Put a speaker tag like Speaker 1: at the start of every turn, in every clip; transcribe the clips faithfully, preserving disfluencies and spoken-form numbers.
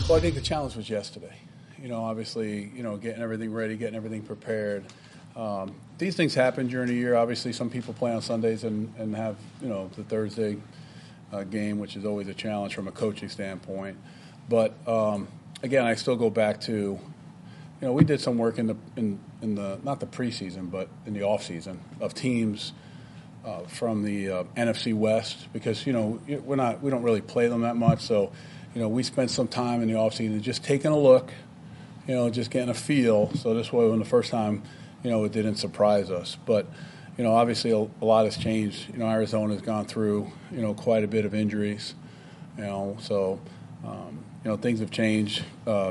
Speaker 1: Well, I think the challenge was yesterday. You know, obviously, you know, getting everything ready, getting everything prepared. Um, these things happen during the year. Obviously, some people play on Sundays and, and have, you know, the Thursday uh, game, which is always a challenge from a coaching standpoint. But, um, again, I still go back to, you know, we did some work in the, in, in the not the preseason, but in the offseason of teams uh, from the uh, N F C West because, you know, we're not, we don't really play them that much. So, you know, we spent some time in the offseason just taking a look, you know, just getting a feel. So this way, when the first time, you know, it didn't surprise us. But, you know, obviously a, a lot has changed. You know, Arizona has gone through, you know, quite a bit of injuries. You know, so, um, you know, things have changed. Uh,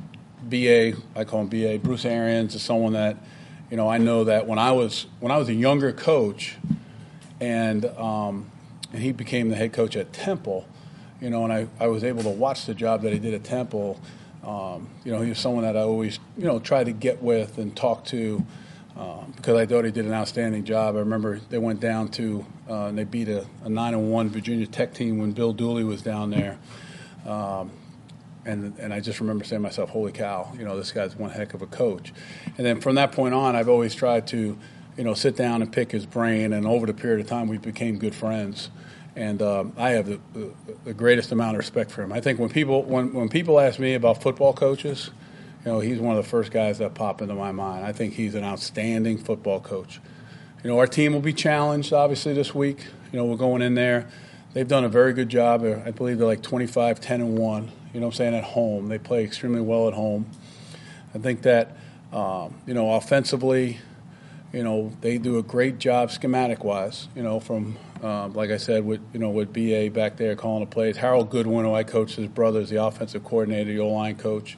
Speaker 1: B A, I call him B A, Bruce Arians is someone that, you know, I know that when I was when I was a younger coach, and um, and he became the head coach at Temple. You know, and I, I was able to watch the job that he did at Temple. Um, you know, he was someone that I always, you know, tried to get with and talk to um, because I thought he did an outstanding job. I remember they went down to uh, and they beat a, a nine and one Virginia Tech team when Bill Dooley was down there. Um, and and I just remember saying to myself, holy cow, you know, this guy's one heck of a coach. And then from that point on, I've always tried to, you know, sit down and pick his brain. And over the period of time, we became good friends. And uh, I have the, the, the greatest amount of respect for him. I think when people when, when people ask me about football coaches, you know, he's one of the first guys that pop into my mind. I think he's an outstanding football coach. You know, our team will be challenged, obviously, this week. You know, we're going in there. They've done a very good job. I believe they're like twenty-five, ten, and one. You know what I'm saying, at home. They play extremely well at home. I think that, um, you know, offensively, you know, they do a great job schematic-wise, you know, from – Um, like I said, with you know, with B A back there calling the plays, Harold Goodwin, who I coached his brother, is the offensive coordinator, the O-line coach.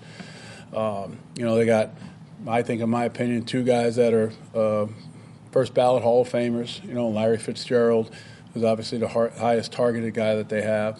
Speaker 1: Um, you know, they got, I think, in my opinion, two guys that are uh, first ballot Hall of Famers. You know, Larry Fitzgerald, who's obviously the hard, highest targeted guy that they have.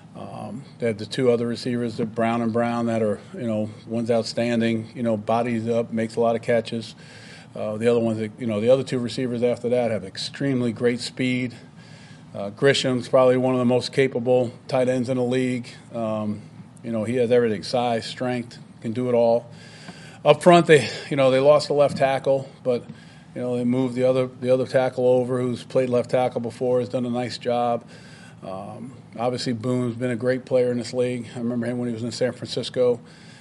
Speaker 1: Um, they have the two other receivers, the Brown and Brown, that are, you know, one's outstanding. You know, bodies up, makes a lot of catches. Uh, the other ones, you know, the other two receivers after that have extremely great speed. Uh, Grisham's probably one of the most capable tight ends in the league. Um, you know, he has everything: size, strength, can do it all. Up front, they, you know, they lost the left tackle, but you know, they moved the other the other tackle over, who's played left tackle before, has done a nice job. Um, obviously, Boone's been a great player in this league. I remember him when he was in San Francisco.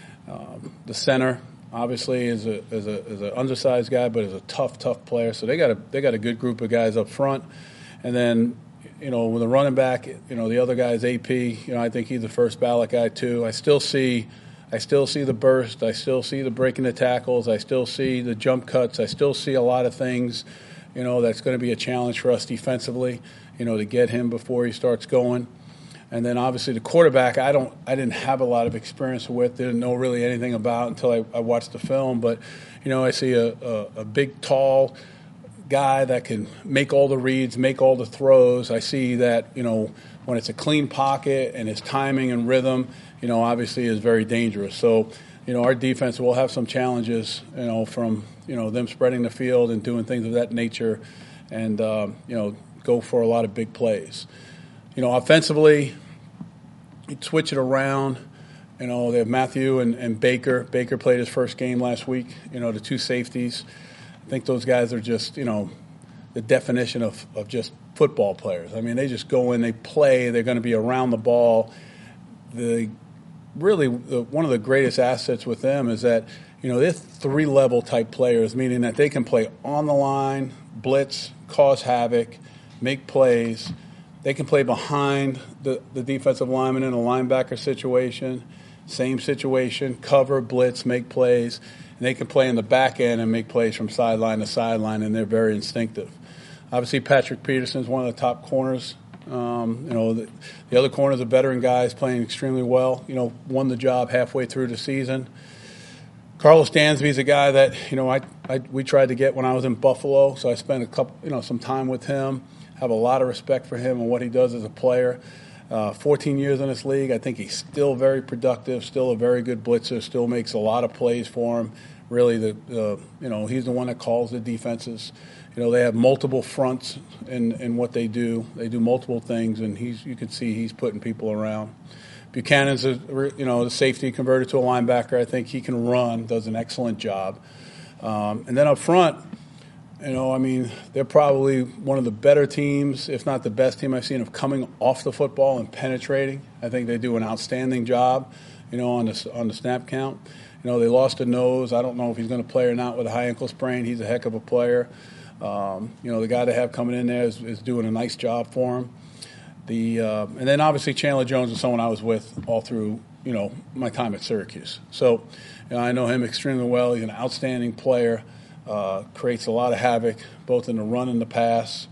Speaker 1: Um, the center, obviously, is a is a is an undersized guy, but is a tough, tough player. So they got a they got a good group of guys up front, and then. You know, with a running back, you know, the other guy is A P. You know, I think he's the first ballot guy too. I still see, I still see the burst. I still see the breaking the tackles. I still see the jump cuts. I still see a lot of things, you know, that's going to be a challenge for us defensively. You know, to get him before he starts going. And then obviously the quarterback, I don't, I didn't have a lot of experience with. Didn't know really anything about until I, I watched the film. But you know, I see a, a, a big, tall guy that can make all the reads, make all the throws. I see that, you know, when it's a clean pocket and his timing and rhythm, you know, obviously is very dangerous. So, you know, our defense will have some challenges, you know, from, you know, them spreading the field and doing things of that nature and, uh, you know, go for a lot of big plays. You know, offensively, you switch it around. You know, they have Matthew and, and Baker. Baker played his first game last week, you know, the two safeties. I think those guys are just, you know, the definition of, of just football players. I mean, they just go in, they play, they're going to be around the ball. The really the, one of the greatest assets with them is that, you know, they're three-level type players, meaning that they can play on the line, blitz, cause havoc, make plays. They can play behind the, the defensive lineman in a linebacker situation, same situation, cover, blitz, make plays. And they can play in the back end and make plays from sideline to sideline, and they're very instinctive. Obviously, Patrick Peterson is one of the top corners. Um, you know, the, the other corners are veteran guys playing extremely well. You know, won the job halfway through the season. Carlos Dansby is a guy that, you know, I, I we tried to get when I was in Buffalo, so I spent a couple, you know, some time with him. Have a lot of respect for him and what he does as a player. Uh, fourteen years in this league, I think he's still very productive, still a very good blitzer, still makes a lot of plays for him. Really, the uh, you know, he's the one that calls the defenses. You know, they have multiple fronts in, in what they do. They do multiple things, and he's you can see he's putting people around. Buchanan's a, you know, the safety converted to a linebacker. I think he can run, does an excellent job. Um, and then up front, you know, I mean, they're probably one of the better teams, if not the best team I've seen, of coming off the football and penetrating. I think they do an outstanding job, you know, on the, on the snap count. You know, they lost a nose. I don't know if he's going to play or not with a high ankle sprain. He's a heck of a player. Um, you know, the guy they have coming in there is, is doing a nice job for him. The uh, and then obviously Chandler Jones is someone I was with all through, you know, my time at Syracuse. So you know, I know him extremely well. He's an outstanding player. Uh, creates a lot of havoc, both in the run and the pass.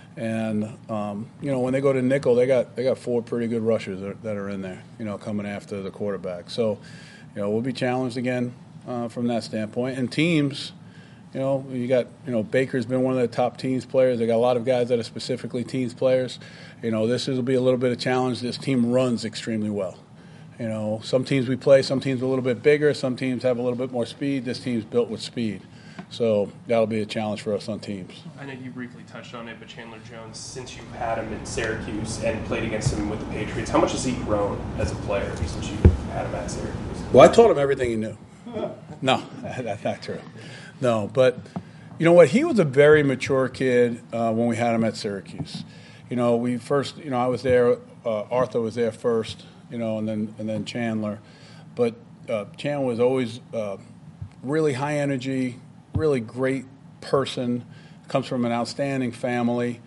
Speaker 1: And um, you know, when they go to nickel, they got they got four pretty good rushers that, that are in there, you know, coming after the quarterback. So, you know, we'll be challenged again uh, from that standpoint. And teams, you know, you got you know Baker's been one of the top teams players. They got a lot of guys that are specifically teams players. You know, this will be a little bit of challenge. This team runs extremely well. You know, some teams we play, some teams a little bit bigger, some teams have a little bit more speed. This team's built with speed. So that'll be a challenge for us on teams.
Speaker 2: I know you briefly touched on it, but Chandler Jones, since you've had him at Syracuse and played against him with the Patriots, how much has he grown as a player since you've had him at Syracuse?
Speaker 1: Well, I taught him everything he knew. No, that's not true. No, but you know what? He was a very mature kid uh, when we had him at Syracuse. You know, we first, you know, I was there. Uh, Arthur was there first, you know, and then and then Chandler. But uh, Chandler was always uh, really high energy. Really great person, comes from an outstanding family,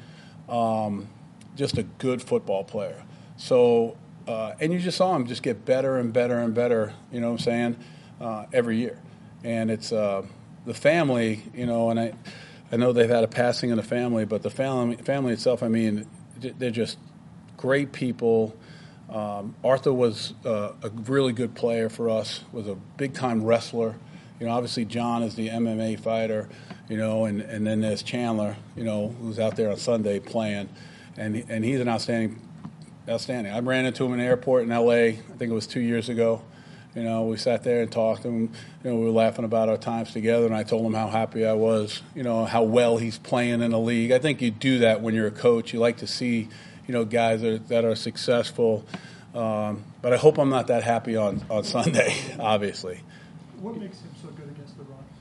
Speaker 1: um, just a good football player. So, uh, and you just saw him just get better and better and better, you know what I'm saying, uh, every year. And it's uh, the family, you know, and I I know they've had a passing in the family, but the family, family itself, I mean, they're just great people. Um, Arthur was uh, a really good player for us, was a big-time wrestler. You know, obviously John is the M M A fighter, you know, and, and then there's Chandler, you know, who's out there on Sunday playing, and and he's an outstanding, outstanding. I ran into him in the airport in L A, I think it was two years ago. You know, we sat there and talked, and you know, we were laughing about our times together, and I told him how happy I was, you know, how well he's playing in the league. I think you do that when you're a coach. You like to see, you know, guys that are, that are successful. Um, but I hope I'm not that happy on, on Sunday, obviously.
Speaker 3: What makes him so good against the run?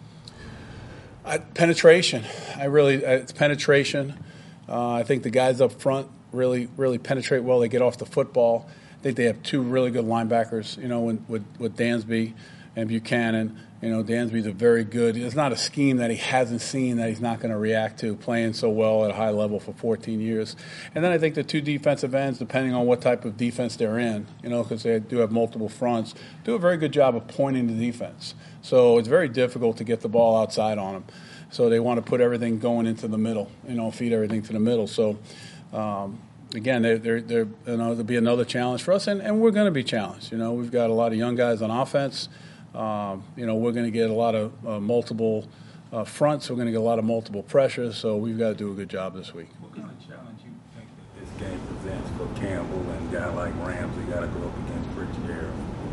Speaker 1: I, penetration. I really, it's penetration. Uh, I think the guys up front really, really penetrate well. They get off the football. I think they have two really good linebackers, you know, with, with, with Dansby and Buchanan. You know, Dansby's a very good. It's not a scheme that he hasn't seen that he's not going to react to, playing so well at a high level for fourteen years. And then I think the two defensive ends, depending on what type of defense they're in, you know, because they do have multiple fronts, do a very good job of pointing the defense. So it's very difficult to get the ball outside on them. So they want to put everything going into the middle, you know, feed everything to the middle. So, um, again, they're, they're, they're, you know, there'll be another challenge for us, and, and we're going to be challenged. You know, we've got a lot of young guys on offense. Um, you know, we're going to get a lot of uh, multiple uh, fronts. We're going to get a lot of multiple pressures, so we've got to do a good job this week.
Speaker 4: What kind of challenge you think that this game presents for Campbell and a guy like Ramsey got to go up against Fitzgerald?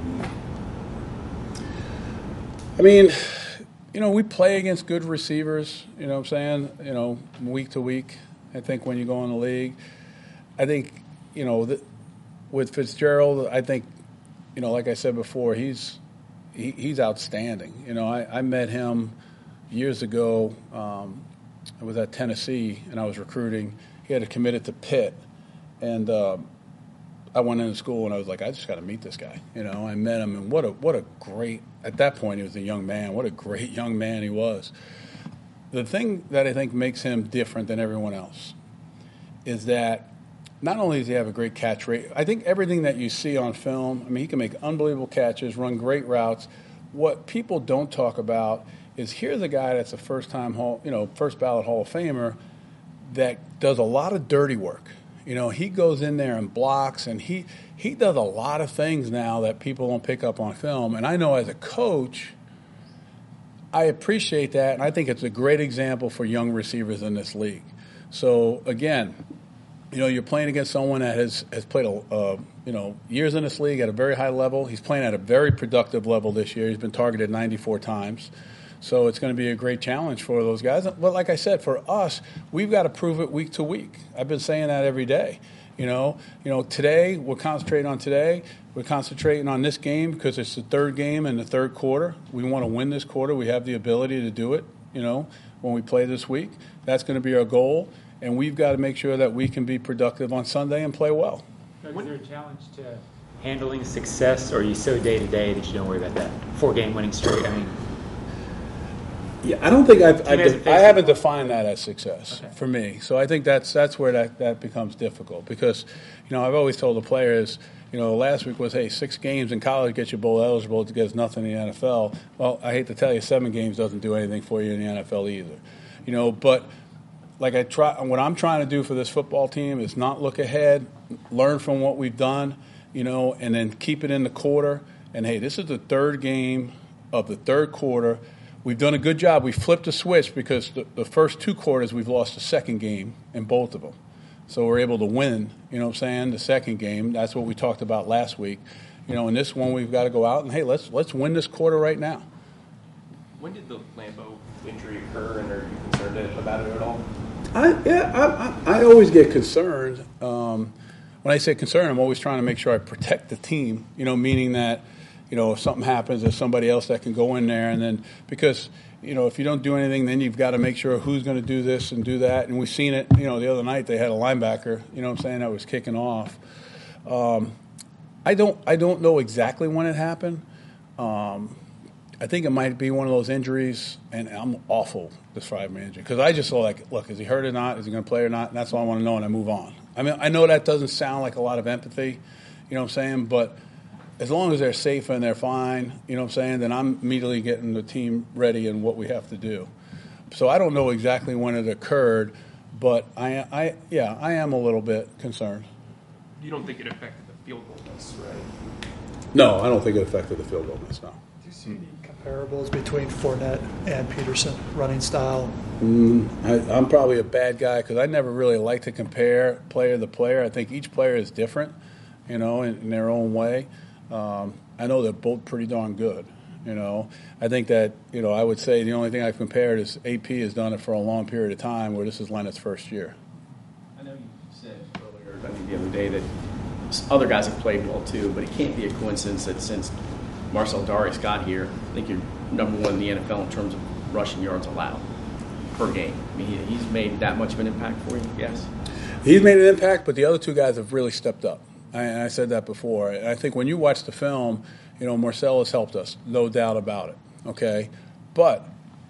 Speaker 1: I mean, you know, we play against good receivers, you know what I'm saying, you know, week to week. I think when you go in the league, I think, you know, the, with Fitzgerald, I think, you know, like I said before, he's he, he's outstanding. You know, I, I met him years ago. Um, I was at Tennessee, and I was recruiting. He had to commit it to Pitt, and uh, I went into school, and I was like, I just got to meet this guy. You know, I met him, and what a what a great – at that point, he was a young man. What a great young man he was. The thing that I think makes him different than everyone else is that not only does he have a great catch rate, I think everything that you see on film, I mean, he can make unbelievable catches, run great routes. What people don't talk about is here's a guy that's a first-time Hall, you know, first ballot Hall of Famer that does a lot of dirty work. You know, he goes in there and blocks, and he he does a lot of things now that people don't pick up on film. And I know as a coach, I appreciate that, and I think it's a great example for young receivers in this league. So, again, you know, you're playing against someone that has, has played, a, uh, you know, years in this league at a very high level. He's playing at a very productive level this year. He's been targeted ninety-four times. So it's going to be a great challenge for those guys. But like I said, for us, we've got to prove it week to week. I've been saying that every day. You know, you know. Today we're concentrating on today. We're concentrating on this game because it's the third game in the third quarter. We want to win this quarter. We have the ability to do it. You know, when we play this week, that's going to be our goal, and we've got to make sure that we can be productive on Sunday and play well.
Speaker 5: Is there a challenge to handling success, or are you so day to day that you don't worry about that four game winning streak? I mean.
Speaker 1: Yeah, I don't think I've, I've
Speaker 5: hasn't
Speaker 1: de- I
Speaker 5: faced
Speaker 1: haven't
Speaker 5: it.
Speaker 1: defined that as success
Speaker 5: Okay.
Speaker 1: for me. So I think that's that's where that, that becomes difficult because, you know, I've always told the players, you know, last week was, hey, six games in college get you bowl eligible to get us nothing in the N F L. Well, I hate to tell you, seven games doesn't do anything for you in the N F L either. You know, but like I try, what I'm trying to do for this football team is not look ahead, learn from what we've done, you know, and then keep it in the quarter. And hey, this is the third game of the third quarter. We've done a good job. We flipped the switch because the, the first two quarters we've lost the second game in both of them. So we're able to win, you know what I'm saying, the second game. That's what we talked about last week. You know, in this one we've got to go out and, hey, let's let's win this quarter right now.
Speaker 2: When did the Lambeau injury occur, and are you concerned about it at all?
Speaker 1: I, yeah, I, I, I always get concerned. Um, when I say concerned, I'm always trying to make sure I protect the team, you know, meaning that, you know, if something happens, there's somebody else that can go in there. And then because, you know, if you don't do anything, then you've got to make sure who's going to do this and do that. And we've seen it, you know, the other night they had a linebacker, you know what I'm saying, that was kicking off. Um, I don't I don't know exactly when it happened. Um, I think it might be one of those injuries, and I'm awful describing injury because I just saw like, look, is he hurt or not? Is he going to play or not? And that's all I want to know, and I move on. I mean, I know that doesn't sound like a lot of empathy, you know what I'm saying, but as long as they're safe and they're fine, you know what I'm saying, then I'm immediately getting the team ready and what we have to do. So I don't know exactly when it occurred, but I, I yeah, I am a little bit concerned.
Speaker 2: You don't think it affected the field goal miss, right?
Speaker 1: No, I don't think it affected the field goal miss, no.
Speaker 3: Do you see any comparables between Fournette and Peterson, running style?
Speaker 1: Mm, I, I'm probably a bad guy because I never really like to compare player to player. I think each player is different, you know, in, in their own way. Um, I know they're both pretty darn good, you know. I think that, you know, I would say the only thing I've compared is A P has done it for a long period of time where this is Leonard's first year.
Speaker 6: I know you said earlier, I think the other day, that other guys have played well too, but it can't be a coincidence that since Marcel Darius got here, I think you're number one in the N F L in terms of rushing yards allowed per game. I mean, he, he's made that much of an impact for you, yes?
Speaker 1: He's made an impact, but the other two guys have really stepped up. I, and I said that before. And I think when you watch the film, you know, Marcel has helped us, no doubt about it, okay? But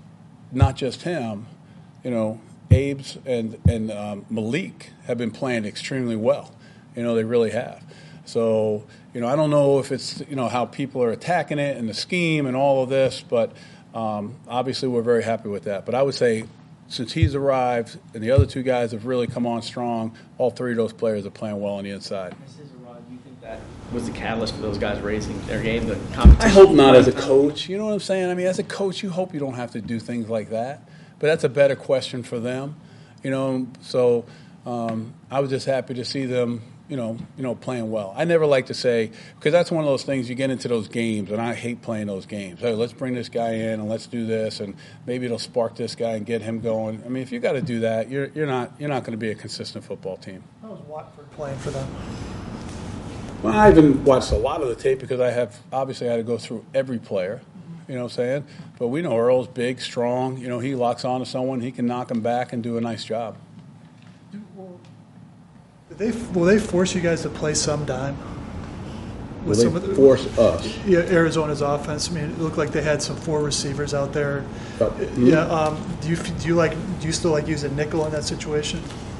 Speaker 1: not just him, you know, Abe's and, and um, Malik have been playing extremely well. You know, they really have. So, you know, I don't know if it's, you know, how people are attacking it and the scheme and all of this, but um, obviously we're very happy with that. But I would say since he's arrived and the other two guys have really come on strong, all three of those players are playing well on the inside.
Speaker 6: Missus Arad, do you think that was the catalyst for those guys raising their game, the competition?
Speaker 1: I hope not as a coach. You know what I'm saying? I mean, as a coach, you hope you don't have to do things like that. But that's a better question for them. You know, so um, I was just happy to see them, you know, you know, playing well. I never like to say, because that's one of those things you get into those games, and I hate playing those games. Hey, let's bring this guy in and let's do this, and maybe it'll spark this guy and get him going. I mean, if you got to do that, you're you're not you're not going to be a consistent football team.
Speaker 3: How was Watford playing for them?
Speaker 1: Well, I haven't watched a lot of the tape because I have obviously had to go through every player. You know what I'm saying? But we know Earl's big, strong. You know, he locks on to someone, he can knock him back and do a nice job.
Speaker 3: Do, well, did they, will they force you guys to play some dime?
Speaker 1: Will
Speaker 3: With
Speaker 1: they
Speaker 3: some of the-
Speaker 1: force us?
Speaker 3: Yeah, Arizona's offense. I mean, it looked like they had some four receivers out there.
Speaker 1: But, hmm?
Speaker 3: Yeah. Um, do you do you like do you still like using nickel in that situation?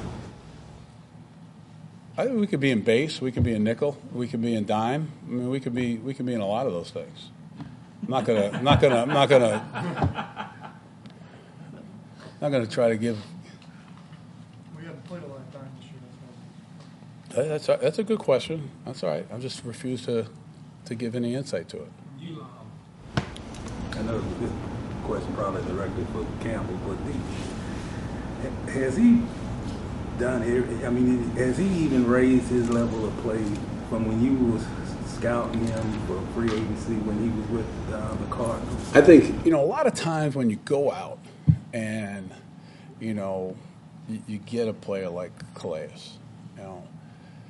Speaker 1: I think we could be in base, we could be in nickel, we could be in dime. I mean, we could be we could be in a lot of those things. I'm not gonna I'm not gonna I'm not gonna not gonna try to give.
Speaker 3: We haven't played a lot of time this year.
Speaker 1: That's a, that's a good question. That's all right. I just refuse to to give any insight to it.
Speaker 4: You, um, I know this question probably directly for Campbell, but the, has he done it? I mean, has he even raised his level of play from when you was scouting him for free agency when he was with uh, the Cardinals?
Speaker 1: I think, you know, a lot of times when you go out and, you know, you, you get a player like Calais, you know,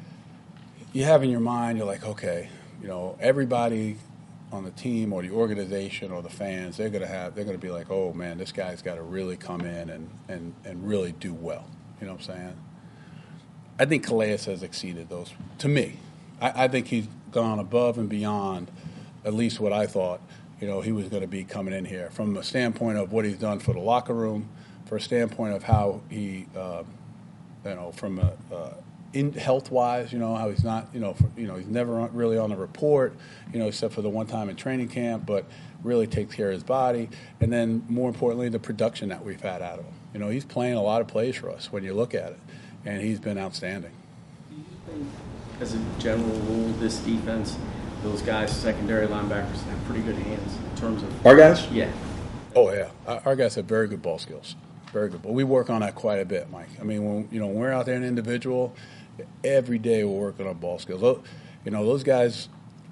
Speaker 1: you have in your mind, you're like, okay, you know, everybody on the team or the organization or the fans, they're gonna have, they're gonna be like, oh man, this guy's got to really come in and, and, and really do well. You know what I'm saying? I think Calais has exceeded those. To me, I, I think he's gone above and beyond at least what I thought, you know, he was going to be coming in here from a standpoint of what he's done for the locker room, for a standpoint of how he, uh, you know, from a, uh, in health-wise, you know, how he's not, you know, for, you know, he's never on, really on the report, you know, except for the one time in training camp, but really takes care of his body. And then, more importantly, the production that we've had out of him. You know, he's playing a lot of plays for us when you look at it, and he's been outstanding.
Speaker 6: Do you think, as a general rule, this defense, those guys, secondary linebackers, have pretty good hands in terms of
Speaker 1: Our guys?
Speaker 6: Yeah.
Speaker 1: Oh yeah, our, our guys have very good ball skills, very good. But we work on that quite a bit, Mike. I mean, when you know when we're out there in individual, every day we're working on ball skills. Those, you know, those guys.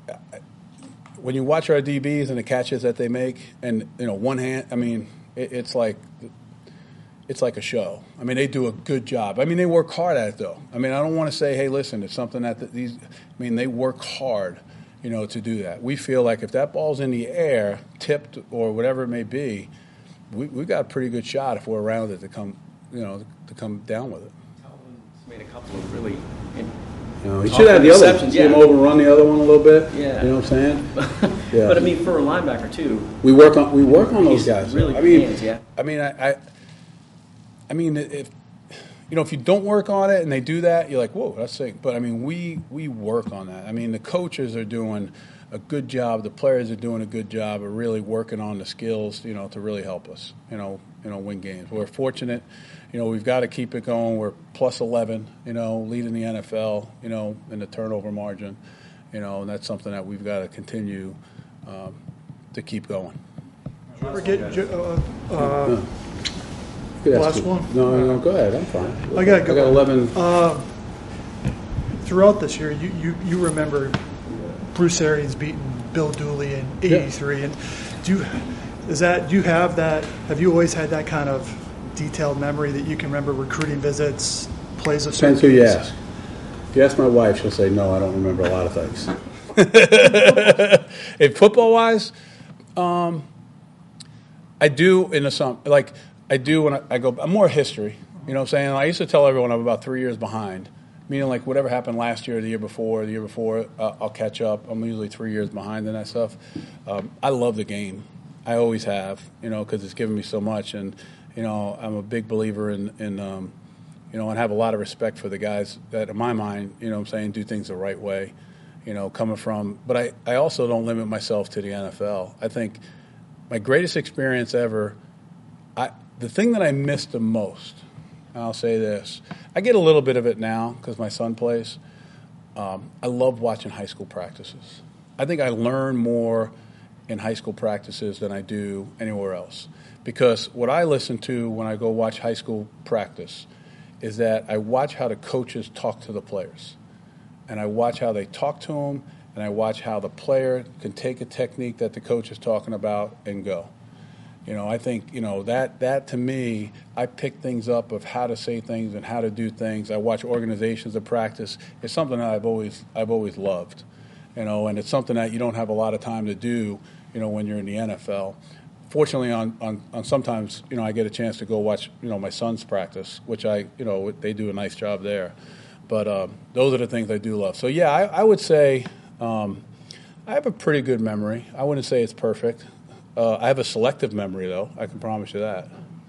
Speaker 1: When you watch our D Bs and the catches that they make, and you know, one hand, I mean, it, it's like. It's like a show. I mean, they do a good job. I mean, they work hard at it, though. I mean, I don't want to say, hey, listen, it's something that the, these – I mean, they work hard, you know, to do that. We feel like if that ball's in the air, tipped or whatever it may be, we, we've got a pretty good shot if we're around it to come, you know, to come down with it.
Speaker 6: Calvin's made a couple of really in,
Speaker 1: You know, he should have the other one. See
Speaker 6: yeah.
Speaker 1: him overrun the other one a little bit.
Speaker 6: Yeah.
Speaker 1: You know what I'm saying? Yeah.
Speaker 6: But, I mean, for a linebacker, too.
Speaker 1: We work on we work on those
Speaker 6: He's
Speaker 1: guys.
Speaker 6: really
Speaker 1: I
Speaker 6: good
Speaker 1: mean,
Speaker 6: hands, yeah.
Speaker 1: I mean, I, I, I mean, if you know, if you don't work on it and they do that, you're like, whoa, that's sick. But I mean, we we work on that. I mean, the coaches are doing a good job. The players are doing a good job of really working on the skills, you know, to really help us, you know, you know, win games. We're fortunate, you know, we've got to keep it going. We're plus eleven, you know, leading the N F L, you know, in the turnover margin, you know, and that's something that we've got to continue um, to keep going.
Speaker 3: Did you ever get, uh, uh,
Speaker 1: Yeah. Good
Speaker 3: Last
Speaker 1: ask.
Speaker 3: one?
Speaker 1: No, no, go ahead. I'm fine.
Speaker 3: I got,
Speaker 1: I got eleven.
Speaker 3: Uh, throughout this year, you, you, you remember Bruce Arians beating Bill Dooley in eighty-three,
Speaker 1: Yeah.
Speaker 3: and do you, is that do you have that? Have you always had that kind of detailed memory that you can remember recruiting visits, plays of
Speaker 1: Depends
Speaker 3: certain
Speaker 1: who you
Speaker 3: games?
Speaker 1: ask. If you ask my wife, she'll say, no, I don't remember a lot of things. If football-wise, um, I do in a some like I do when I, I go. I'm more history. You know what I'm saying? I used to tell everyone I'm about three years behind. Meaning, like, whatever happened last year, the year before, the year before, uh, I'll catch up. I'm usually three years behind in that stuff. Um, I love the game. I always have, you know, because it's given me so much. And, you know, I'm a big believer in, in um, you know, and have a lot of respect for the guys that, in my mind, you know what I'm saying, do things the right way, you know, coming from. But I, I also don't limit myself to the N F L. I think my greatest experience ever, I the thing that I missed the most, I'll say this. I get a little bit of it now because my son plays. Um, I love watching high school practices. I think I learn more in high school practices than I do anywhere else. Because what I listen to when I go watch high school practice is that I watch how the coaches talk to the players. And I watch how they talk to them, and I watch how the player can take a technique that the coach is talking about and go. You know, I think, you know, that, that to me, I pick things up of how to say things and how to do things. I watch organizations of practice. It's something that I've always I've always loved, you know, and it's something that you don't have a lot of time to do, you know, when you're in the N F L. Fortunately, on, on, on sometimes, you know, I get a chance to go watch, you know, my son's practice, which I, you know, they do a nice job there. But um, those are the things I do love. So, yeah, I, I would say um, I have a pretty good memory. I wouldn't say it's perfect. Uh, I have a selective memory, though. I can promise you that.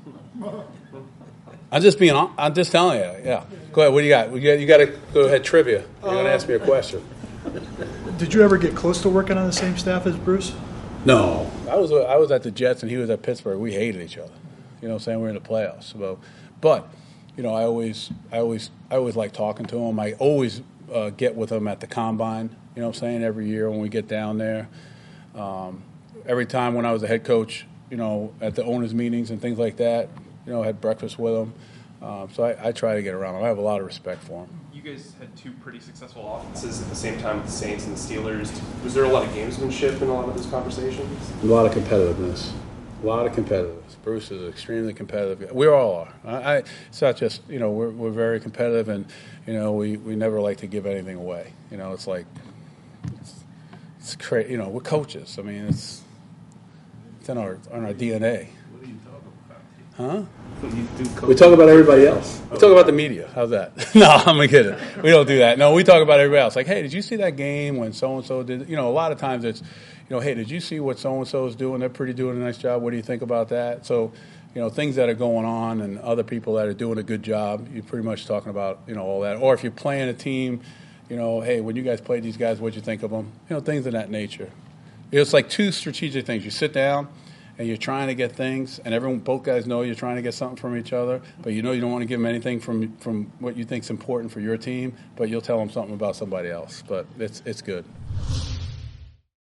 Speaker 1: I'm just being. I'm just telling you. Yeah. Go ahead. What do you got? You got, you got to go ahead. Trivia. You're going to ask me a question.
Speaker 3: Did you ever get close to working on the same staff as Bruce?
Speaker 1: No. I was. I was at the Jets, and he was at Pittsburgh. We hated each other. You know what I'm saying? We're in the playoffs. So, but you know, I always, I always, I always like talking to him. I always uh, get with him at the combine. You know what I'm saying? Every year when we get down there. Um, Every time when I was a head coach, you know, at the owners' meetings and things like that, you know, I had breakfast with him. Um, so I, I try to get around him. I have a lot of respect for him.
Speaker 2: You guys had two pretty successful offenses at the same time with the Saints and the Steelers. Was there a lot of gamesmanship in a lot of those conversations?
Speaker 1: A lot of competitiveness. A lot of competitiveness. Bruce is extremely competitive. We all are. I, I, it's not just, you know, we're, we're very competitive, and, you know, we, we never like to give anything away. You know, it's like, it's, it's crazy. You know, we're coaches. I mean, it's, it's in our, in our D N A.
Speaker 4: What are you talking about?
Speaker 1: Huh?
Speaker 4: So you do coach-
Speaker 1: We talk about everybody else. We talk about the media. How's that? No, I'm kidding. We don't do that. No, we talk about everybody else. Like, hey, did you see that game when so-and-so did? You know, a lot of times it's, you know, hey, did you see what so-and-so is doing? They're pretty doing a nice job. What do you think about that? So, you know, things that are going on and other people that are doing a good job, you're pretty much talking about, you know, all that. Or if you're playing a team, you know, hey, when you guys played these guys, what'd you think of them? You know, things of that nature. It's like two strategic things. You sit down and you're trying to get things, and everyone, both guys know you're trying to get something from each other, but you know you don't want to give them anything from from what you think's important for your team, but you'll tell them something about somebody else. But it's it's good.